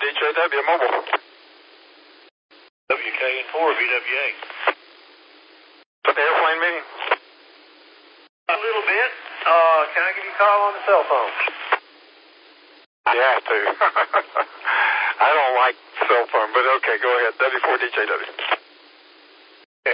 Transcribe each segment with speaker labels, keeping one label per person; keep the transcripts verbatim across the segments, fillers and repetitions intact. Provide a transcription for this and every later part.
Speaker 1: D J W Mobile.
Speaker 2: W K N four V W A.
Speaker 1: Got the airplane meeting?
Speaker 2: A little bit. Uh, can I give you a call on the cell phone?
Speaker 1: You have to. I don't like cell phone, but okay, go ahead. W four D J W.
Speaker 2: Okay.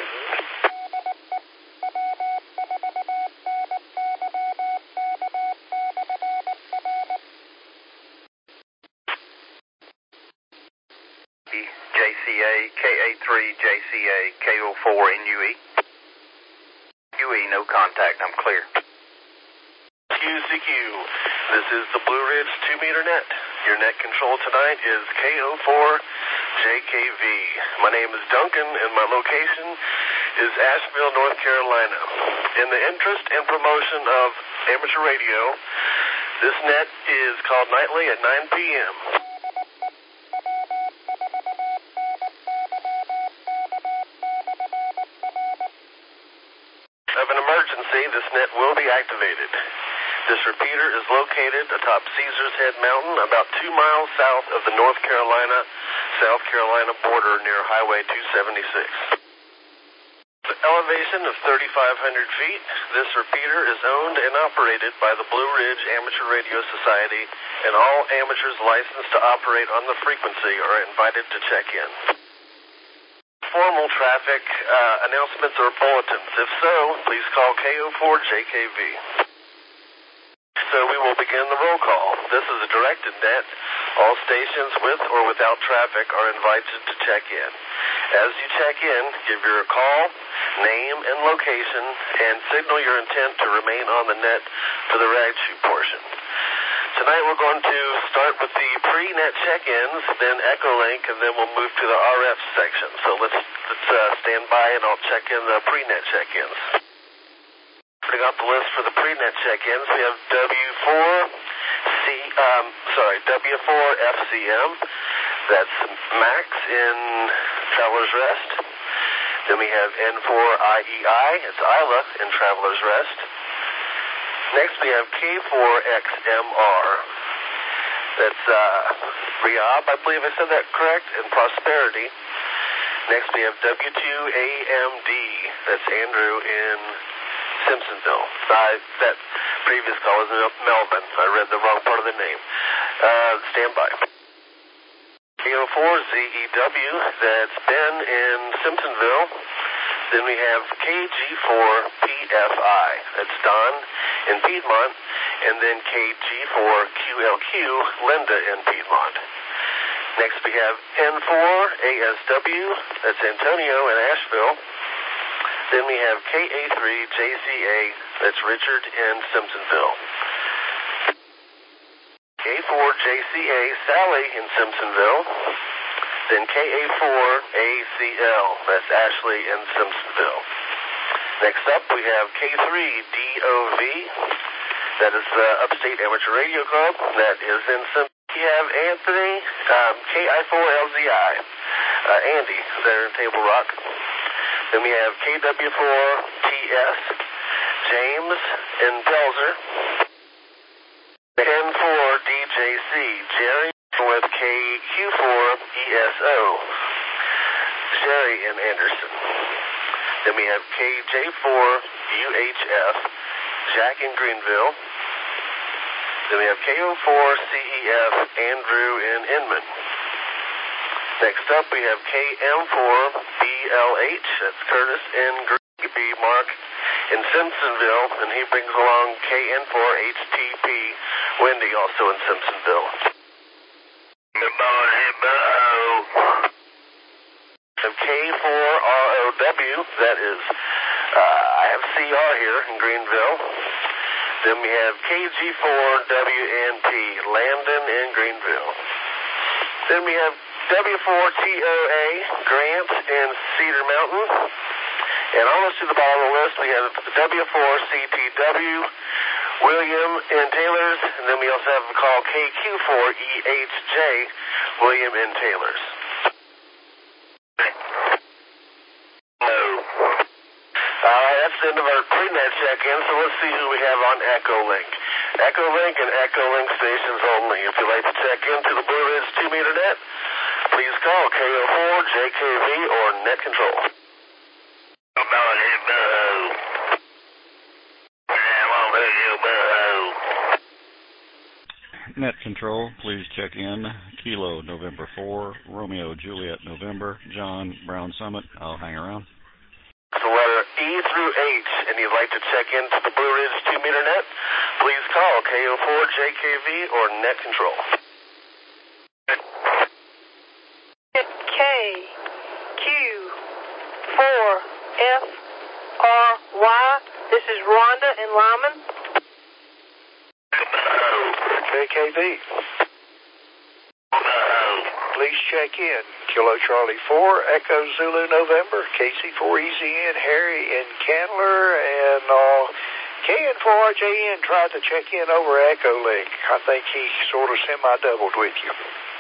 Speaker 2: J C A, K A three, J C A, K O four, N U E. U E, no contact, I'm clear. Q C Q, this is the Blue Ridge two meter net. Your net control tonight is K O four J K V. My name is Duncan, and my location is Asheville, North Carolina. In the interest and promotion of amateur radio, this net is called nightly at nine P M Of an emergency, this net will be activated. This repeater is located atop Caesars Head Mountain, about two miles south of the North Carolina-South Carolina border near Highway two seventy-six. The elevation of thirty-five hundred feet, this repeater is owned and operated by the Blue Ridge Amateur Radio Society, and all amateurs licensed to operate on the frequency are invited to check in. Formal traffic uh, announcements or bulletins. If so, please call K O four J K V. So we will begin the roll call. This is a directed net. All stations with or without traffic are invited to check in. As you check in, give your call, name, and location, and signal your intent to remain on the net for the rag chute portion. Tonight we're going to start with the pre-net check-ins, then Echolink, and then we'll move to the R F section. So let's, let's uh, stand by and I'll check in the pre-net check-ins. Putting out the list for the pre-net check-ins, we have W four C, um, sorry, W four F C M. That's Max in Traveler's Rest. Then we have N four I E I. It's Isla in Traveler's Rest. Next we have K four X M R. That's uh, Riyab, I believe I said that correct, and Prosperity. Next we have W two A M D. That's Andrew in Simpsonville. Uh, that previous call was Melvin. I read the wrong part of the name. Uh, stand by. K O four Z E W. That's Ben in Simpsonville. Then we have K G four P F I. That's Don in Piedmont. And then K G four Q L Q, Linda in Piedmont. Next we have N four A S W. That's Antonio in Asheville. Then we have K A three J C A. That's Richard in Simpsonville. K four J C A, Sally in Simpsonville. Then K A four A C L, that's Ashley in Simpsonville. Next up we have K three D O V, that is the Upstate Amateur Radio Club, that is in Simpsonville. We have Anthony, um, K I four L Z I, uh, Andy, there in Table Rock. Then we have K W four T S, James in Pelzer. N four D J C, Jerry with K Q four E S O, Sherry in Anderson. Then we have K J four U H F, Jack in Greenville. Then we have K O four C E F, Andrew in Inman. Next up we have K M four B L H, that's Curtis in Green, Mark in Simpsonville, and he brings along K N four H T P, Wendy also in Simpsonville. K four R O W, that is, uh, I have C R here in Greenville. Then we have K G four W N P, Landon in Greenville. Then we have W four T O A, Grant in Cedar Mountain. And almost to the bottom of the list, we have W four C T W, William in Taylor's. And then we also have a call K Q four E H J, William in Taylor's. All right, that's the end of our pre-net check-in, so let's see who we have on Echolink. Echo Link and Echo Link stations only. If you'd like to check into the Blue Ridge two meter net, please call K O four J K V or Net Control.
Speaker 3: Net Control, please check in. Kilo November four, Romeo Juliet November, John Brown Summit. I'll hang around.
Speaker 2: The letter E through H, and you'd like to check into the Blue Ridge two meter net, please call K O four J K V or Net Control.
Speaker 4: K, Q, four, F, R, Y. This is Rhonda in Lyman.
Speaker 1: J K V. Please check in. Kilo Charlie four, Echo Zulu November, K C four E Z N, Harry in Candler, and uh, K N four R J N tried to check in over Echo Link. I think he sort of semi-doubled with you.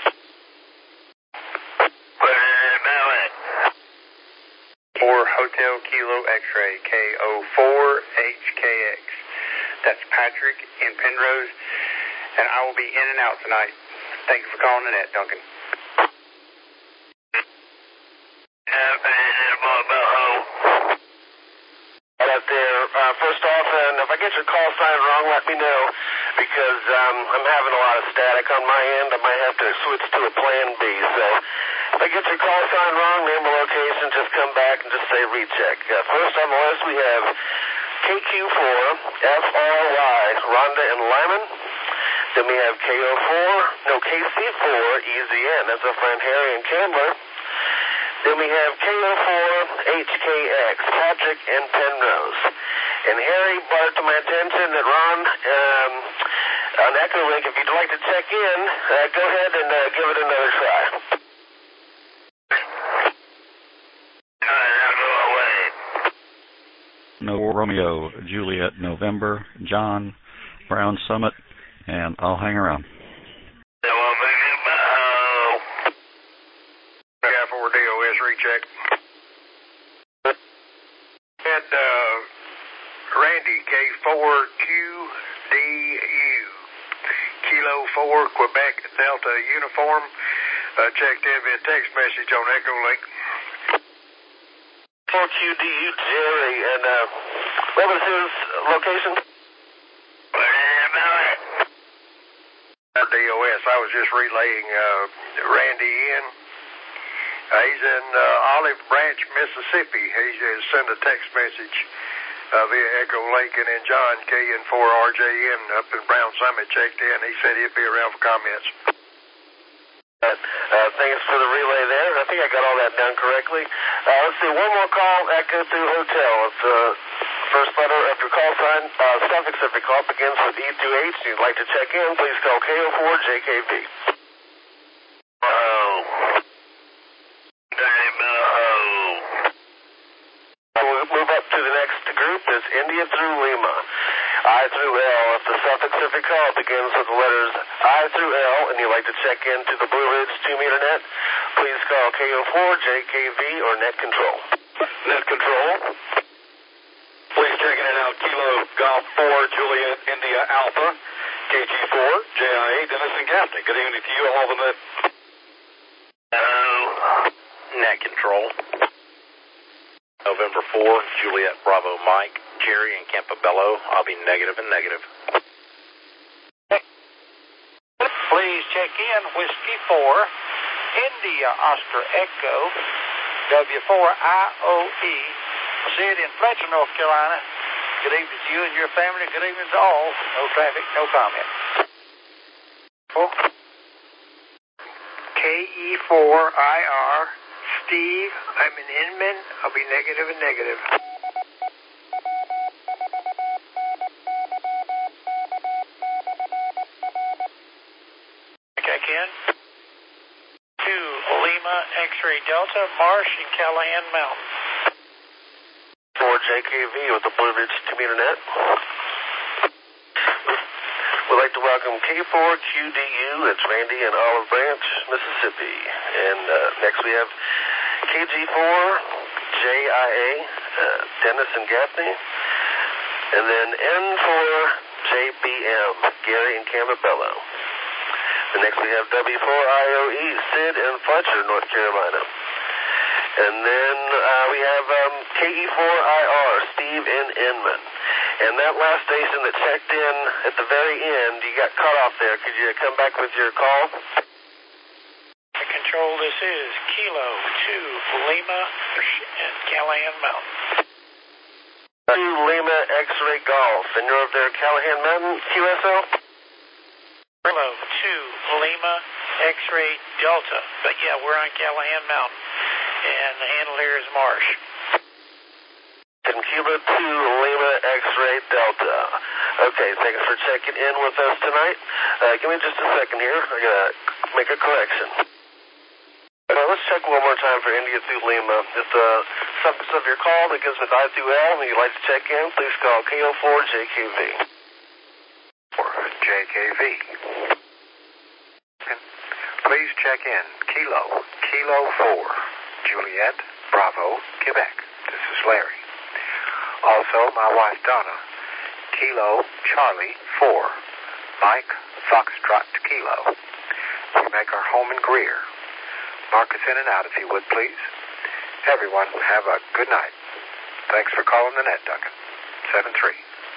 Speaker 5: For Hotel Kilo X-Ray, K O four H K X. That's Patrick in Penrose, and I will be in and out tonight. Thank you for calling the net, Duncan.
Speaker 2: Out there, uh, first off, and if I get your call sign wrong, let me know, because um, I'm having a lot of static on my end. I might have to switch to a plan B. So if I get your call sign wrong, name and location, just come back and just say recheck. Uh, first on the list, we have K Q four F R Y, Rhonda and Lyman. Then we have K O four, no, K C four E Z N. That's our friend Harry and Candler. Then we have K O four H K X, Patrick in Penrose. And Harry brought it to my attention that Ron, um, on Echo Link, if you'd like to check in, uh, go ahead and uh, give it another try.
Speaker 3: No Romeo Juliet November, John Brown Summit, and I'll hang around.
Speaker 1: four D O S recheck. And uh, Randy, K four Q D U, Kilo four Quebec Delta Uniform, uh, checked in via text message on Echo Link.
Speaker 2: four Q D U, Jerry, and uh, what was his location?
Speaker 1: D O S, I was just relaying uh, Randy in. Uh, he's in uh, Olive Branch, Mississippi. He just sent a text message uh, via Echo Link, and then John, K N four R J N, up in Brown Summit, checked in. He said he'd be around for comments.
Speaker 2: Uh, uh, thanks for the relay there. I think I got all that done correctly. Uh, let's see, one more call, Echo through Hotel. It's the uh, first letter of your call sign, uh, suffix of your call begins with E through H. If you'd like to check in, please call K O four J K V. Oh. We'll move up to the next group. It's India through Lima. I through L. If the suffix of your call begins with the letters I through L and you'd like to check into the Blue Ridge two meter net, please call K O four J K V or Net Control.
Speaker 6: Net Control. Please check in and out Kilo Golf four Juliet India Alpha, K G four J I A Dennis and Gaffney. Good evening to you, all the net.
Speaker 2: Hello.
Speaker 5: Net Control. November four, Juliet Bravo Mike, Jerry in Campobello. I'll be negative and negative.
Speaker 1: Please check in Whiskey four, India Oscar Echo, W four I O E, Sid in Fletcher, North Carolina. Good evening to you and your family. Good evening to all. No traffic, no comment. K E four I R, Steve, I'm in Inman. I'll be negative and negative.
Speaker 4: Check in. Two, Lima X-Ray Delta, Marsh and Callahan Mountain.
Speaker 2: four J K V with the Blue Ridge two meter net. We'd like to welcome K four Q D U. It's Randy in Olive Branch, Mississippi. And uh, next we have K G four J I A, uh, Dennis and Gaffney. And then N four J J B M, Gary and Campobello. And next we have W four I O E, Sid in Fletcher, North Carolina. And then uh, we have um, K E four I R, Steve in Inman. And that last station that checked in at the very end, you got cut off there. Could you come back with your call?
Speaker 4: Control, this is Kilo two Lima and Callahan Mountain.
Speaker 2: two Lima X-Ray Golf, and you're over there at Callahan Mountain, Q S L?
Speaker 4: Kilo two Lima X-Ray Delta. But yeah, we're on Callahan Mountain, and the handle here is Marsh.
Speaker 2: And Kilo two Lima X-Ray Delta. Okay, thanks for checking in with us tonight. Uh, give me just a second here. I gotta make a correction. Uh, let's check one more time for India through Lima. If the subject of your call begins with I through L and you'd like to check in, please call K O four J K V.
Speaker 1: Or J K V. Please check in. Kilo, Kilo four, Juliet, Bravo, Quebec. This is Larry. Also, my wife Donna, Kilo, Charlie, four, Mike, Foxtrot, Kilo. We make our home in Greer. Mark us in and out if you would, please. Everyone, have a good night. Thanks for calling the net, Duncan. seven three.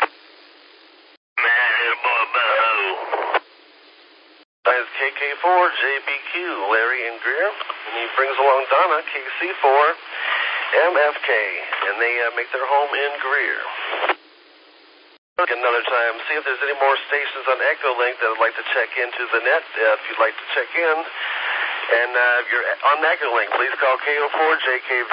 Speaker 2: That is K K four, J B Q, Larry in Greer. And he brings along Donna, K C four, M F K. And they uh, make their home in Greer. Another time, see if there's any more stations on Echolink that would like to check into the net. Uh, if you'd like to check in. And uh, if you're on Echolink, please call K O four J K V.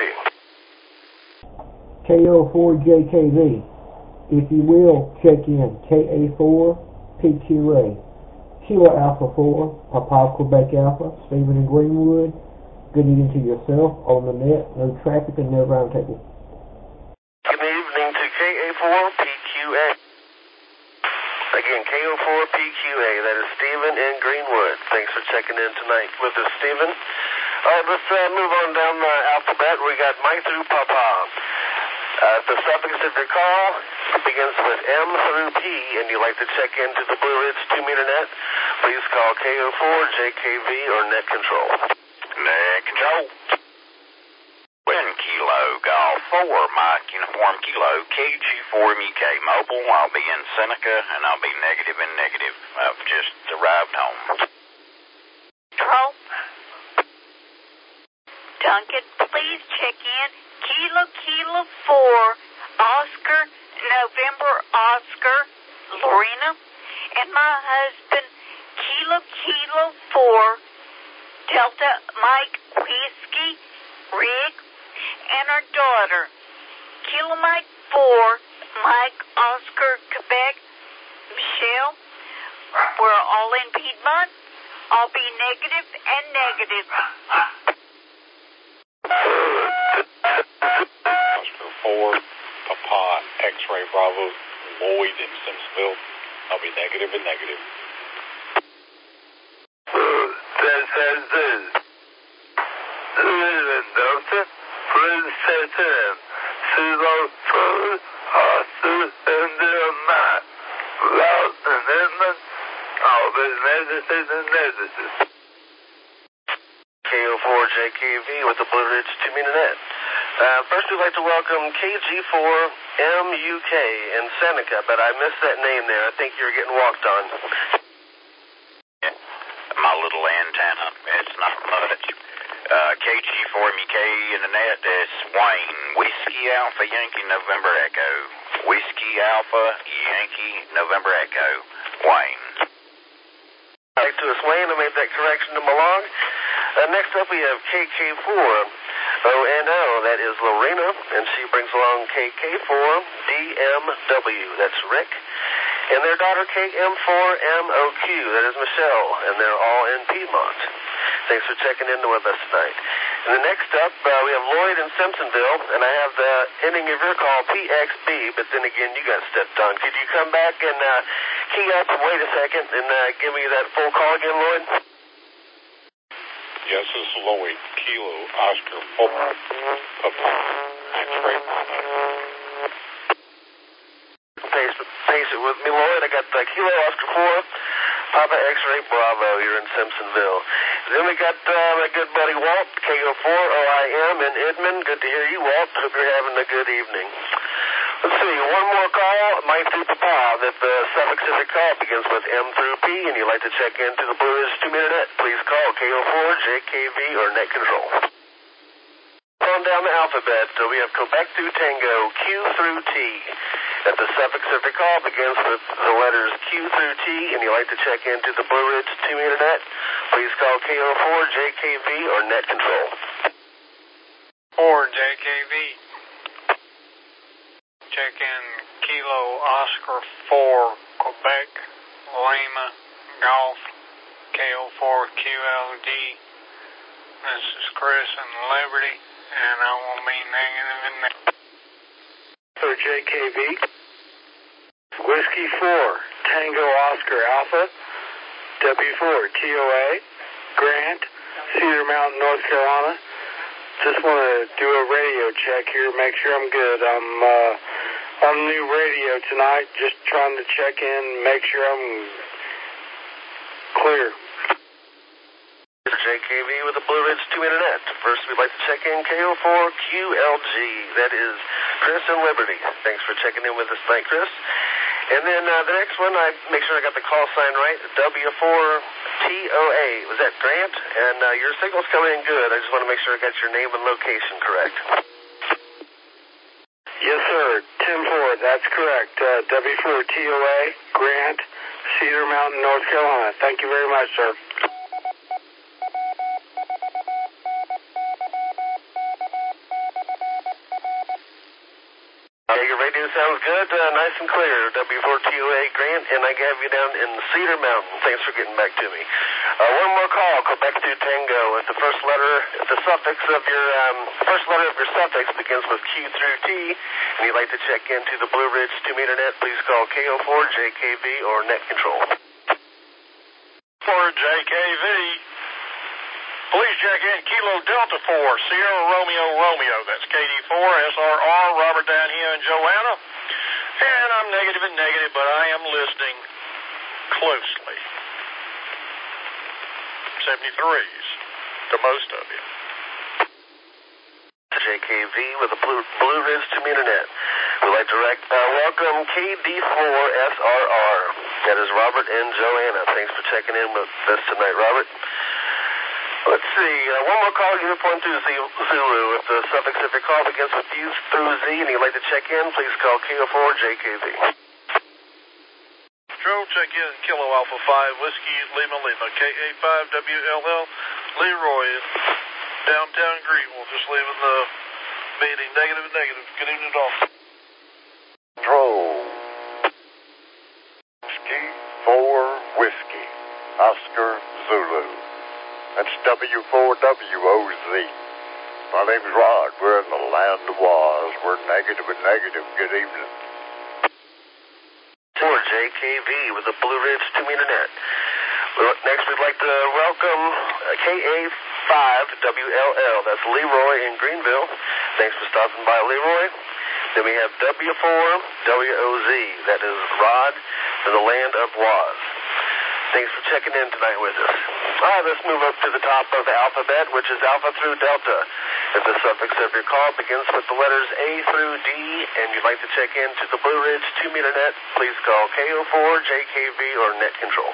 Speaker 7: K O four J K V. If you will, check in K A four P Q A. Kilo Alpha four, Papa Quebec Alpha, Stephen in Greenwood. Good evening to yourself on the net. No traffic and no roundtable.
Speaker 2: Good evening to K A four P Q A. Again, K O four P Q A, that is Stephen in Greenwood. Thanks for checking in tonight with us, Stephen. All right, let's uh, move on down the alphabet. We got Mike through Papa. Uh, the suffix of your call begins with M through P, and you'd like to check into the Blue Ridge two meter net, please call K O four J K V or Net Control.
Speaker 8: Net Control. One Kilo Golf four, Mike Uniform Kilo, K G four M U K Mobile. I'll be in Seneca, and I'll be negative and negative. I've just arrived home.
Speaker 9: Control. Duncan, please check in. Kilo Kilo four, Oscar, November Oscar, Lorena, and my husband, Kilo Kilo four, Delta Mike Whiskey, Rick, and our daughter, Kilo Mike four, Mike Oscar, Quebec, Michelle. We're all in Piedmont. I'll be negative and negative.
Speaker 10: Oscar four, Papa, X-Ray Bravo, Lloyd in Simpsonville. I'll be negative and negative.
Speaker 1: This is this. Delta, please check in. Kilo four, Oscar, and the map. Loud and Inman. I'll be negative and negative.
Speaker 2: K O four J K V with the Blue Ridge two meter net. Uh, first, we'd like to welcome K G four M U K in Seneca, but I missed that name there. I think you're getting walked on.
Speaker 8: Yeah, my little antenna. It's not much. Uh, K G four M U K in the net is Wayne. Whiskey Alpha Yankee November Echo. Whiskey Alpha Yankee November Echo. Wayne.
Speaker 2: Back to us, Wayne. I made that correction to Malong. Uh, next up, we have K K four O N O. That is Lorena, and she brings along K K four D M W. That's Rick. And their daughter K M four M O Q. That is Michelle, and they're all in Piedmont. Thanks for checking in with us tonight. And the next up, uh, we have Lloyd in Simpsonville, and I have the ending of your call, P X B, but then again, you got stepped on. Could you come back and uh, key up and wait a second and uh, give me that full call again, Lloyd?
Speaker 10: Yes, this is Lloyd. Kilo, Oscar, four, Papa, X-Ray Bravo.
Speaker 2: pace, pace it with me, Lloyd. I got uh, Kilo Oscar four, Papa X-Ray Bravo here in Simpsonville. Then we got uh, my good buddy Walt, K O four O I M in Edmond. Good to hear you, Walt. Hope you're having a good evening. Let's see, one more call, Mike through Papa, that the Suffolk Civic call begins with M through P, and you'd like to check into the Blue Ridge two-meter net, please call K O four, J K V, or Net Control. On down the alphabet, uh, we have Quebec through Tango, Q through T. That the Suffolk Civic call begins with the letters Q through T, and you'd like to check into the Blue Ridge two-meter net, please call K O four, J K V, or Net Control.
Speaker 11: four, J K V. Check in Kilo Oscar four, Quebec, Lima, Golf, K O four Q L D. This is Chris in Liberty, and I will be negative in there.
Speaker 5: For J K V, Whiskey four, Tango Oscar Alpha, W four T O A, Grant, Cedar Mountain, North Carolina. Just want to do a radio check here, make sure I'm good. I'm uh, on the new radio tonight, just trying to check in, make sure I'm clear.
Speaker 2: J K V with the Blue Ridge two-meter net. First, we'd like to check in K O four Q L G. That is Chris in Liberty. Thanks for checking in with us tonight, Chris. And then uh, the next one, I make sure I got the call sign right, W four T O A. Was that Grant? And uh, your signal's coming in good. I just want to make sure I got your name and location correct.
Speaker 5: Yes, sir. Tim Ford, that's correct. Uh, W four T O A, Grant, Cedar Mountain, North Carolina. Thank you very much, sir.
Speaker 2: Yeah, your radio sounds good, uh, nice and clear. W four T O A, Grant, and I have you down in Cedar Mountain. Thanks for getting back to me. Uh, one more call, Quebec to Tango. If the first letter, if the suffix of your, um, first letter of your suffix begins with Q through T, and you'd like to check into the Blue Ridge two-meter net, please call K O four, J K V, or Net Control.
Speaker 11: For J K V, please check in Kilo Delta four, Sierra Romeo Romeo. That's K D four, S R R, Robert down here in Joanna. And I'm negative and negative, but I am listening closely. seventy-threes to most of you.
Speaker 2: J K V with the Blue, Blue Ridge two-meter net. We'd like to rec- uh, welcome K D four S R R. That is Robert and Joanna. Thanks for checking in with us tonight, Robert. Let's see, uh, one more call, uniform through Zulu. If the Suffolk Civic call begins with U through Z and you'd like to check in, please call K O four J K V.
Speaker 11: Control, check in Kilo Alpha five, Whiskey Lima Lima, K A five W L L, Leroy in downtown Greenville, just leaving the meeting. Negative and negative. Good evening, all.
Speaker 12: Control. Whiskey four Whiskey, Oscar Zulu. That's W four W O Z. My name's Rod. We're in the land of Oz. We're negative and negative. Good evening.
Speaker 2: For J K V with the Blue Ridge two-meter net. Next, we'd like to welcome K A five W L L. That's Leroy in Greenville. Thanks for stopping by, Leroy. Then we have W four W O Z. That is Rod in the land of Oz. Thanks for checking in tonight with us. All right, let's move up to the top of the alphabet, which is Alpha through Delta. If the suffix of your call begins with the letters A through D, and you'd like to check into the Blue Ridge two-meter net, please call K O four J K V or Net Control.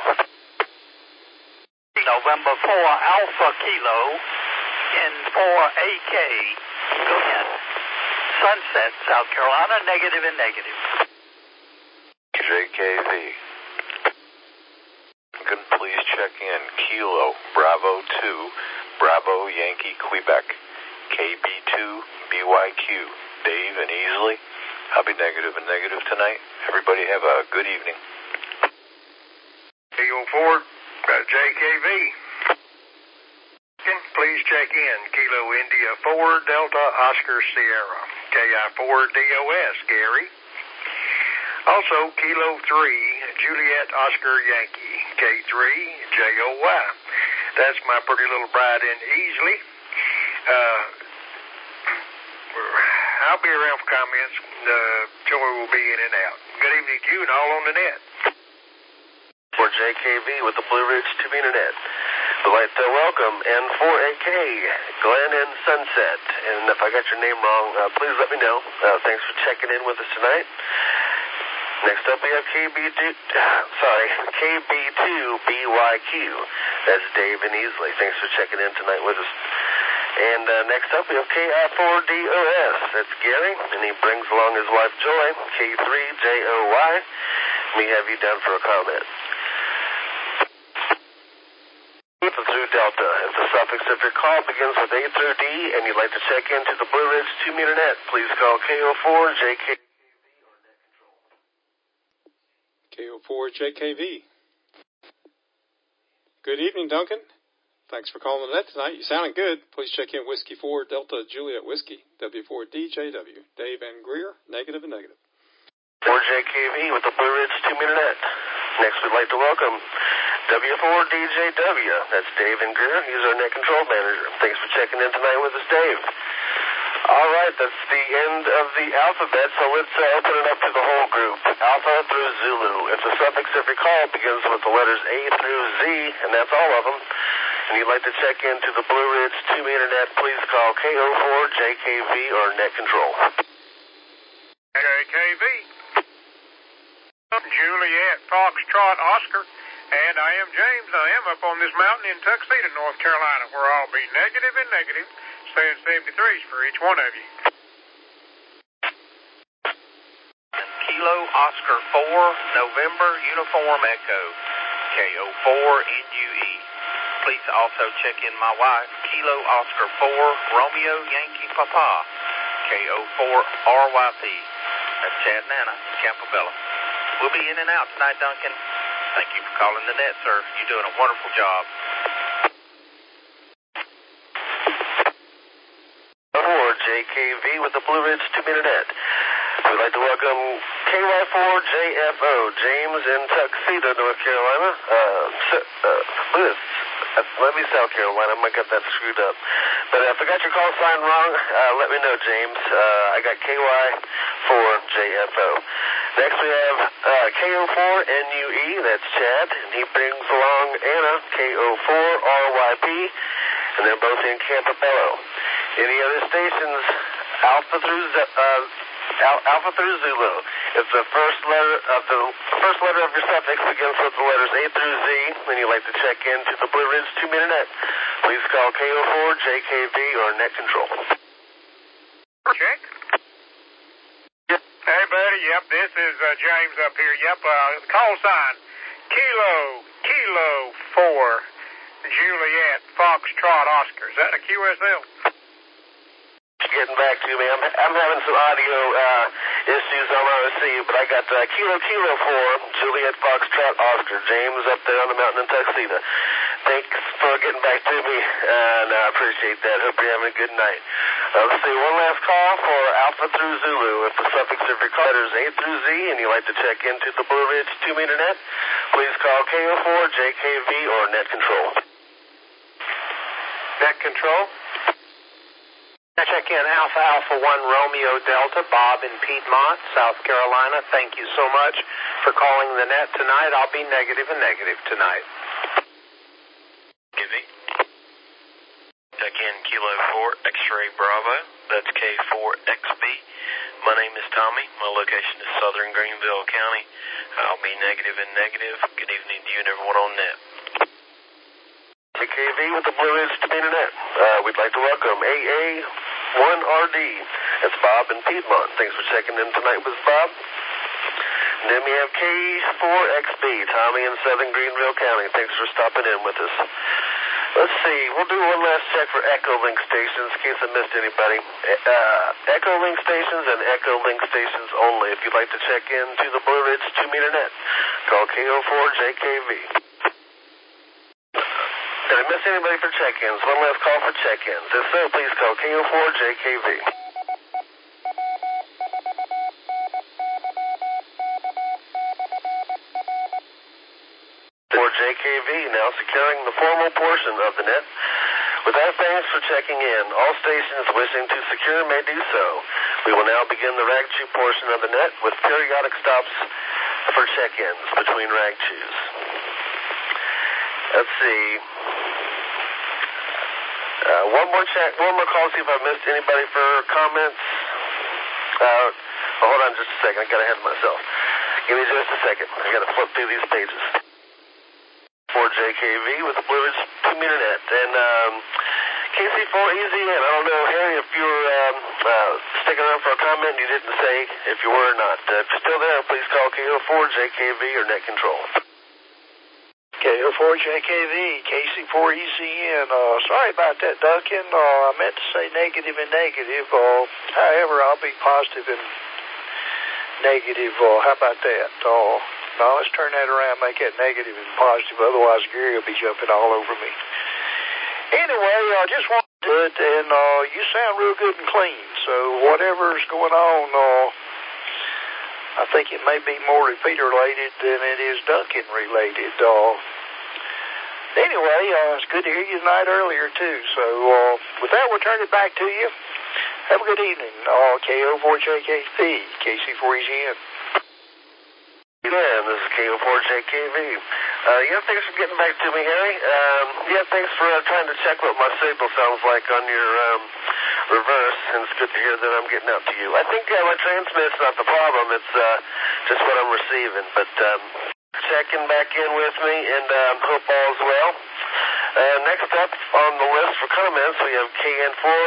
Speaker 13: November four Alpha Kilo in four A K. Go ahead. Sunset, South Carolina, negative and negative.
Speaker 14: J K V. Can please check in Kilo Bravo two, Bravo Yankee Quebec, K B two B Y Q, Dave and Easley. I'll be negative and negative tonight. Everybody have a good evening.
Speaker 1: K O four, uh, J K V. Please check in Kilo India four, Delta Oscar Sierra, K I four D O S, Gary. Also, Kilo three, Juliet Oscar Yankee, K three J O Y. That's my pretty little bride in Easley. Uh, I'll be around for comments. Uh, Joey will be in and out. good evening to you and all on the net.
Speaker 2: For J K V with the Blue Ridge two meter net. We'd like to welcome N four A K, Glenn and Sunset. And if I got your name wrong, uh, please let me know. Uh, thanks for checking in with us tonight. Next up we have K B two, sorry, K B two B Y Q. That's Dave and Easley. Thanks for checking in tonight with us. And uh, next up we have K I four D O S. That's Gary, and he brings along his wife Joy, K three J O Y. We have you down for a comment. Through Delta. If the suffix of your call begins with A through D and you'd like to check into the Blue Ridge two meter net, please call K O four J K V or Net Control.
Speaker 15: K O four J K V. Good evening, Duncan. Thanks for calling the net tonight. You sounded good. Please check in Whiskey four Delta Juliet Whiskey, W four D J W. Dave and Greer, negative and negative.
Speaker 2: four J K V with the Blue Ridge two meter net. Next, we'd like to welcome W four D J W. That's Dave and Greer. He's our net control manager. Thanks for checking in tonight with us, Dave. All right, that's the end of the alphabet, so let's uh, open it up to the whole group. Alpha through Zulu. If the suffix of your call begins with the letters A through Z, and that's all of them, and you'd like to check into the Blue Ridge two meter net, please call K O four J K V or Net Control.
Speaker 11: J K V. Juliet, Foxtrot, Oscar, and I am James. I am up on this mountain in Tuxedo, North Carolina, where I'll be negative and negative, staying seventy-threes for each one of you.
Speaker 16: Kilo Oscar four, November, Uniform Echo, K O four N U E. Please also check in my wife, Kilo Oscar four, Romeo Yankee Papa, K O four R Y P. That's Chad and Anna, Campobello. We'll be in and out tonight, Duncan. Thank you for calling the net, sir. You're doing a wonderful job.
Speaker 2: four J K V with the Blue Ridge two meter net. We'd like to welcome K Y four J F O, James in Tuxedo, North Carolina. Uh, uh, Liz, let me South Carolina. I might get that screwed up. But if I got your call sign wrong, uh, let me know, James. Uh, I got K Y four J F O. Next we have uh, K O four N U E, that's Chad, and he brings along Anna, K O four R Y P, and they're both in Campobello. Any other stations, Alpha through uh, Al- Alpha through Zulu. If the first letter of the first letter of your suffix begins with the letters A through Z, then you'd like to check into the Blue Ridge two meter net, please call K O four J K V or Net Control.
Speaker 11: Check. Hey, buddy. Yep, this is uh, James up here. Yep, uh, call sign Kilo, Kilo four, Juliet, Foxtrot, Oscar. Is that a Q S L?
Speaker 2: Getting back to me. I'm, I'm having some audio uh, issues on R C, but I got uh, Kilo, Kilo four, Juliet, Foxtrot, Oscar. James up there on the mountain in Tuxedo. Thanks for getting back to me, and I appreciate that. Hope you're having a good night. Uh, let's see, one last call for Alpha through Zulu. If the suffix of your call is A through Z and you'd like to check into the Blue Ridge two meter net, please call K O four J K V or Net Control.
Speaker 5: Net Control. Check in Alpha Alpha one Romeo Delta, Bob in Piedmont, South Carolina. Thank you so much for calling the net tonight. I'll be negative and negative tonight.
Speaker 14: Givey. Check in Kilo four X-Ray Bravo. That's K four X B. My name is Tommy. My location is Southern Greenville County. I'll be negative and negative. Good evening to you and everyone on net.
Speaker 2: K K V with the Blue Ridge two meter net. Uh, we'd like to welcome A A one R D. That's Bob in Piedmont. Thanks for checking in tonight with Bob. And then we have K four X B, Tommy in Southern Greenville County. Thanks for stopping in with us. Let's see. We'll do one last check for Echo Link stations in case I missed anybody. Uh, Echo Link stations and Echo Link stations only. If you'd like to check in to the Blue Ridge two meter net, call K O four J K V. Did I miss anybody for check-ins? One last call for check-ins. If so, please call K O four J K V. For J K V, now securing the formal portion of the net. With our thanks for checking in, all stations wishing to secure may do so. We will now begin the rag chew portion of the net with periodic stops for check-ins between rag chews. Let's see. Uh, one more check, one more call, see if I missed anybody for comments. Uh, oh, hold on just a second. I got ahead of myself. Give me just a second. I got to flip through these pages. four J K V with the Blue Ridge two meter net. And um, K C four E Z N. I don't know, Harry, if you were um, uh, sticking around for a comment. You didn't say if you were or not. Uh, if you're still there, please call K O four J K V or net control.
Speaker 17: K O four J K V, K C four E Z N. Uh, sorry about that, Duncan. Uh, I meant to say negative and negative. Uh, however, I'll be positive and negative. Uh, how about that? Uh, no, let's turn that around, make that negative and positive. Otherwise, Gary will be jumping all over me. Anyway, I just want to do it, and uh, you sound real good and clean. So whatever's going on, uh, I think it may be more repeater related than it is Duncan related. Uh, anyway, uh, it's good to hear you tonight earlier too. So uh, with that, we'll turn it back to you. Have a good evening. Uh, K O four J K V, K C four E Z N.
Speaker 2: Yeah, this is K O four J K V. Uh, yeah, thanks for getting back to me, Harry. Um, yeah, thanks for uh, trying to check what my signal sounds like on your um, reverse, and it's good to hear that I'm getting out to you. I think uh, my transmit's not the problem. It's uh, just what I'm receiving. But um, checking back in with me, and um, hope all's well. Uh, next up on the list for comments, we have K N four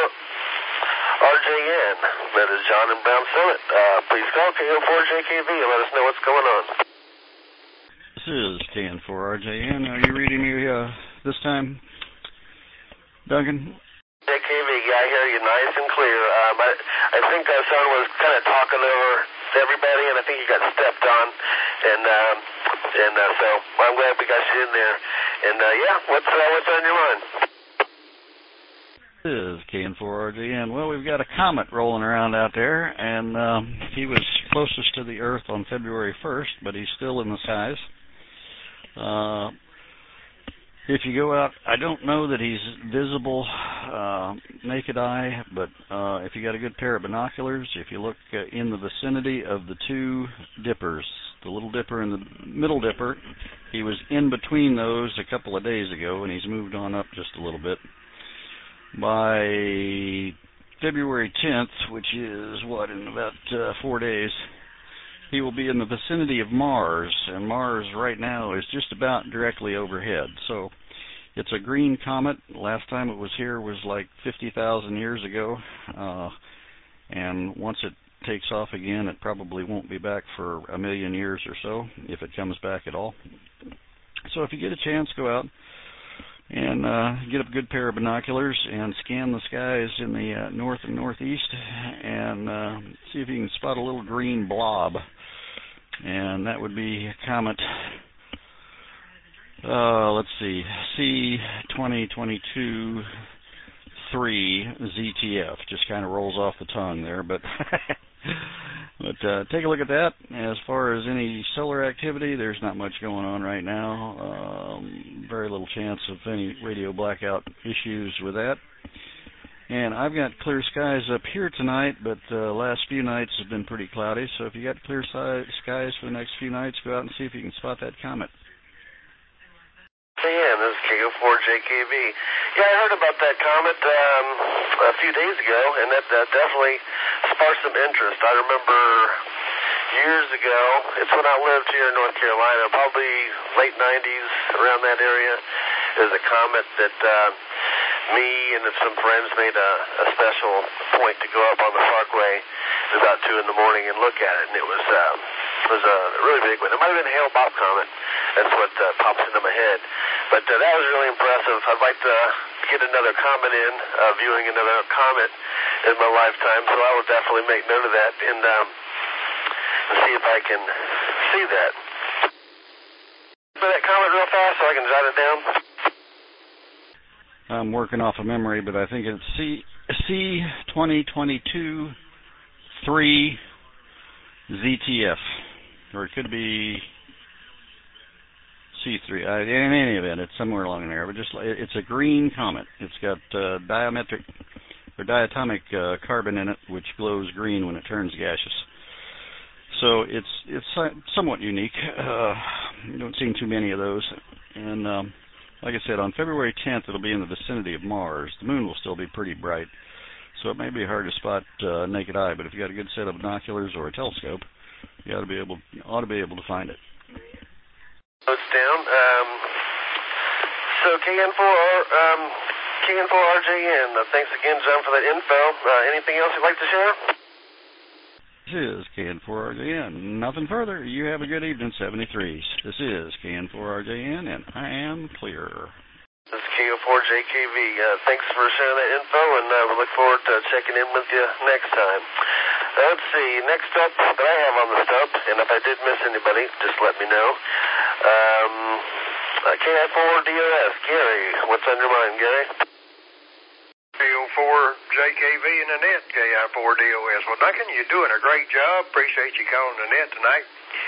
Speaker 2: R J N. That is John and Brown Summit. Uh, please call K O four J K V and let us know what's going on.
Speaker 3: This is K N four R J N. Are you reading me uh, this time, Duncan?
Speaker 2: J K V, yeah, I hear you nice and clear. Um, I, I think that son was kind of talking over everybody, and I think you got stepped on. And um, and uh, so I'm glad we got you in there. And uh, yeah, what's uh, what's on your mind?
Speaker 3: This is K N four R J N. Well, we've got a comet rolling around out there, and um, he was closest to the Earth on February first, but he's still in the skies. Uh, if you go out, I don't know that he's visible uh, naked eye, but uh, if you got a good pair of binoculars, if you look uh, in the vicinity of the two dippers, the Little Dipper and the Middle Dipper, he was in between those a couple of days ago, and he's moved on up just a little bit. By February tenth, which is, what, in about uh, four days, he will be in the vicinity of Mars, and Mars right now is just about directly overhead. So it's a green comet. Last time it was here was like fifty thousand years ago, uh, and once it takes off again, it probably won't be back for a million years or so, if it comes back at all. So if you get a chance, go out and uh, get a good pair of binoculars and scan the skies in the uh, north and northeast, and uh, see if you can spot a little green blob. And that would be Comet, uh, let's see, C twenty twenty-two three Z T F. Just kind of rolls off the tongue there, but but uh, take a look at that. As far as any solar activity, there's not much going on right now. Um, very little chance of any radio blackout issues with that. And I've got clear skies up here tonight, but the uh, last few nights have been pretty cloudy. So if you got clear si- skies for the next few nights, go out and see if you can spot that comet.
Speaker 2: Yeah, this is K O four J K V. Yeah, I heard about that comet um, a few days ago, and that, that definitely sparked some interest. I remember years ago, it's when I lived here in North Carolina, probably late nineties, around that area. There's a comet that uh, me and some friends made a, a special point to go up on the Parkway at about two in the morning and look at it, and it was uh, it was a really big one. It might have been a Hale-Bopp comet. That's what uh, pops into my head. But uh, that was really impressive. I'd like to get another comet in, uh, viewing another comet in my lifetime, so I will definitely make note of that and um, see if I can see that. But that comment real fast so I can jot it down.
Speaker 3: I'm working off of memory, but I think it's C C twenty twenty-two three Z T F, or it could be C three. Uh, in any event, it's somewhere along there. But just it's a green comet. It's got uh, diametric or diatomic uh, carbon in it, which glows green when it turns gaseous. So it's it's somewhat unique. Uh, you don't see too many of those. And um, like I said, on February tenth, it'll be in the vicinity of Mars. The moon will still be pretty bright, so it may be hard to spot uh, naked eye. But if you got a good set of binoculars or a telescope, you ought to be able ought to be able to find it.
Speaker 2: Notes down. Um, so K N four um, K N four R J N. Uh, thanks again, John, for that info. Uh, anything else you'd like to share?
Speaker 3: This is K N four R J N. Nothing further. You have a good evening, seventy-threes. This is K N four R J N, and I am clear.
Speaker 2: This is K O four J K V. Uh, thanks for sharing that info, and uh, we look forward to checking in with you next time. Uh, let's see. Next up that I have on the stump, and if I did miss anybody, just let me know. Um, uh, K I four D O S. Gary, what's on your mind, Gary?
Speaker 1: K O four J K V in the net, K I four D O S. Well, Duncan, you're doing a great job. Appreciate you calling the net tonight.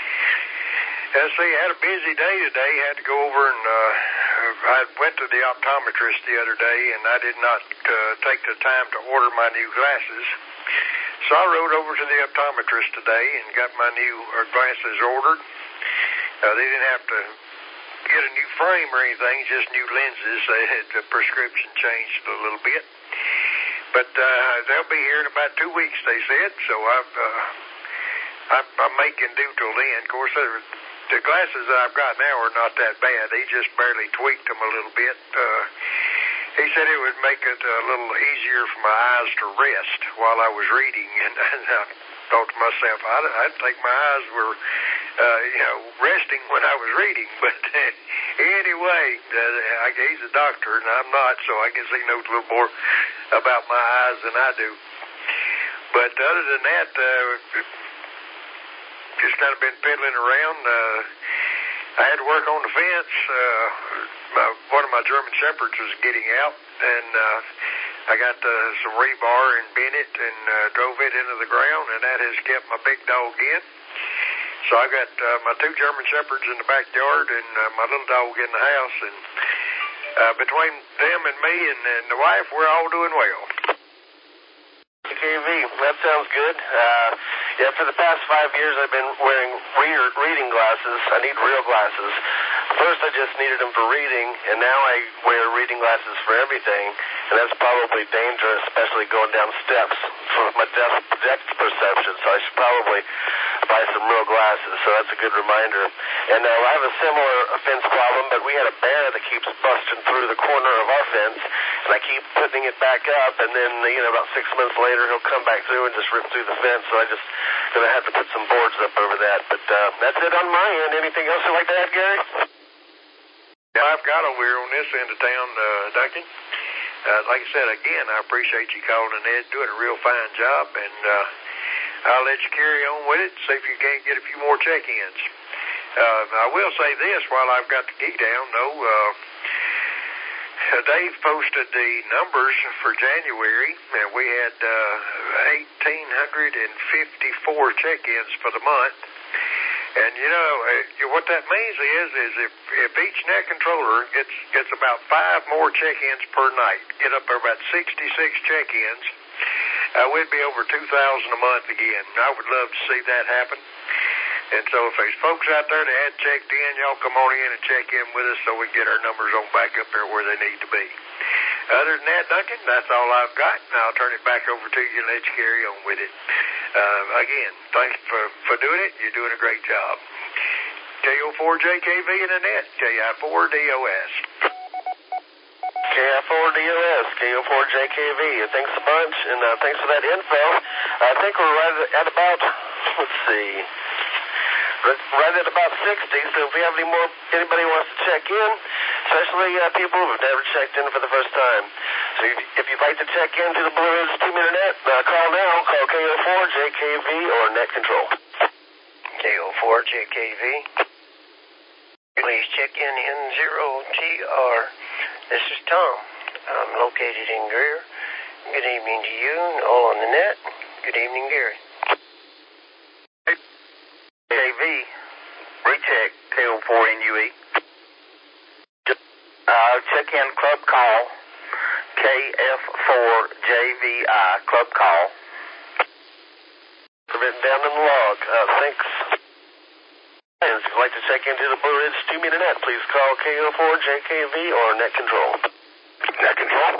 Speaker 1: Uh, see, I had a busy day today. Had to go over and uh, I went to the optometrist the other day, and I did not uh, take the time to order my new glasses. So I rode over to the optometrist today and got my new uh, glasses ordered. Uh, they didn't have to get a new frame or anything, just new lenses. They had the prescription changed a little bit. But uh, they'll be here in about two weeks, they said. So I've, uh, I'm, I'm making do till then. Of course, the glasses that I've got now are not that bad. He just barely tweaked them a little bit. Uh, he said it would make it a little easier for my eyes to rest while I was reading. And, and I thought to myself, I'd, I'd think my eyes were, uh, you know, resting when I was reading. But uh, anyway, uh, I, he's a doctor, and I'm not, so I guess he knows a little more about my eyes than I do. But other than that, uh, just kind of been fiddling around. Uh, I had to work on the fence. Uh, my, one of my German Shepherds was getting out, and uh, I got uh, some rebar and bent it and uh, drove it into the ground, and that has kept my big dog in. So I got uh, my two German Shepherds in the backyard and uh, my little dog in the house, and uh, between them and me and, and the wife, we're all doing well.
Speaker 2: K V, that sounds good. Uh, yeah, for the past five years I've been wearing re- reading glasses. I need real glasses. First I just needed them for reading, and now I wear reading glasses for everything, and that's probably dangerous, especially going down steps for my depth, depth perception, so I should probably buy some real glasses, so that's a good reminder. And uh, I have a similar fence problem, but we had a bear that keeps busting through the corner of our fence, and I keep putting it back up, and then, you know, about six months later, he'll come back through and just rip through the fence, so I just going to have to put some boards up over that. But uh, that's it on my end. Anything else you'd like to add, Gary?
Speaker 1: Yeah, I've got over here on this end of town, uh, Duncan. Uh, like I said, again, I appreciate you calling in, Ed, doing a real fine job, and uh, I'll let you carry on with it, see if you can't get a few more check-ins. Uh, I will say this while I've got the key down, though. Uh, Dave posted the numbers for January, and we had uh, one thousand eight hundred fifty-four check-ins for the month. And, you know, uh, what that means is, is if, if each net controller gets gets about five more check-ins per night, get up to about sixty-six check-ins, uh, we'd be over two thousand a month again. I would love to see that happen. And so if there's folks out there that had checked in, y'all come on in and check in with us so we can get our numbers on back up there where they need to be. Other than that, Duncan, that's all I've got, and I'll turn it back over to you and let you carry on with it. Uh, again, thanks for, for doing it. You're doing a great job. K O four J K V in the net, K I four D O S.
Speaker 2: K I four D O S, K O four J K V. Thanks a bunch, and uh, thanks for that info. I think we're right at about, let's see, right at about sixty, so if we have any more, anybody wants to check in, especially uh, people who have never checked in for the first time. So if, if you'd like to check into the Blue Ridge two-minute net, uh, call now, call K O four J K V or Net Control.
Speaker 18: K O four J K V. Please check in N zero T R. This is Tom. I'm located in Greer. Good evening to you and all on the net. Good evening, Gary.
Speaker 8: K V, recheck K O four N U E. Uh, check in club call K
Speaker 2: K F four J V I, club call. Written down in the log. Uh, thanks. And if you'd like to check into the Blue Ridge two meter net, please call K O four J K V or Net Control.
Speaker 19: Net Control.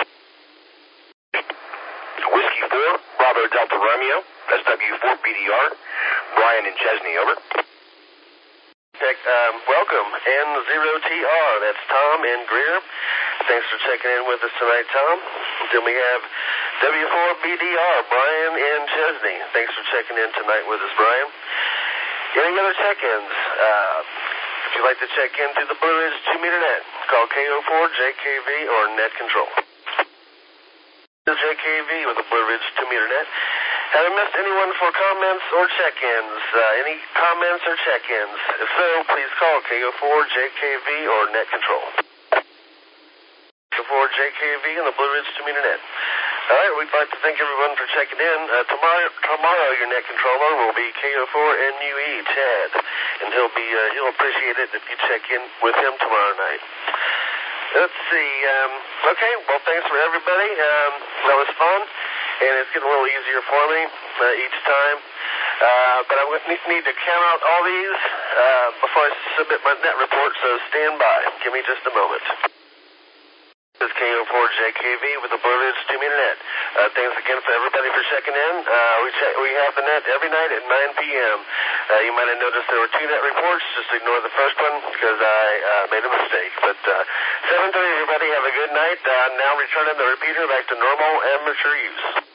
Speaker 19: Whiskey four, Bravo Delta Romeo, S W four B D R, Brian and Chesney, over.
Speaker 2: Check, um, welcome, N zero T R, that's Tom in Greer. Thanks for checking in with us tonight, Tom. Then we have W four B D R, Brian and Chesney. Thanks for checking in tonight with us, Brian. Any other check-ins? Uh, if you'd like to check in through the Blue Ridge two meter net, call K O four J K V or Net Control. J K V with the Blue Ridge two meter net. Have I missed anyone for comments or check-ins? Uh, any comments or check-ins? If so, please call K O four J K V or Net Control. K O four J K V and the Blue Ridge two meter net. All right, we'd like to thank everyone for checking in. Uh, tomorrow, tomorrow, your net controller will be K O four N U E, Chad, and he'll be uh, he'll appreciate it if you check in with him tomorrow night. Let's see. Um, okay, well, thanks for everybody. Um, that was fun, and it's getting a little easier for me uh, each time. Uh, but I need to count out all these uh, before I submit my net report, so stand by. Give me just a moment. This is K O four J K V with the Blue Ridge two meter net. Uh, thanks again for everybody for checking in. Uh, we check, we have the net every night at nine p m Uh, you might have noticed there were two net reports. Just ignore the first one because I uh, made a mistake. But uh, seven thirty, everybody have a good night. Uh, now returning the repeater back to normal amateur use.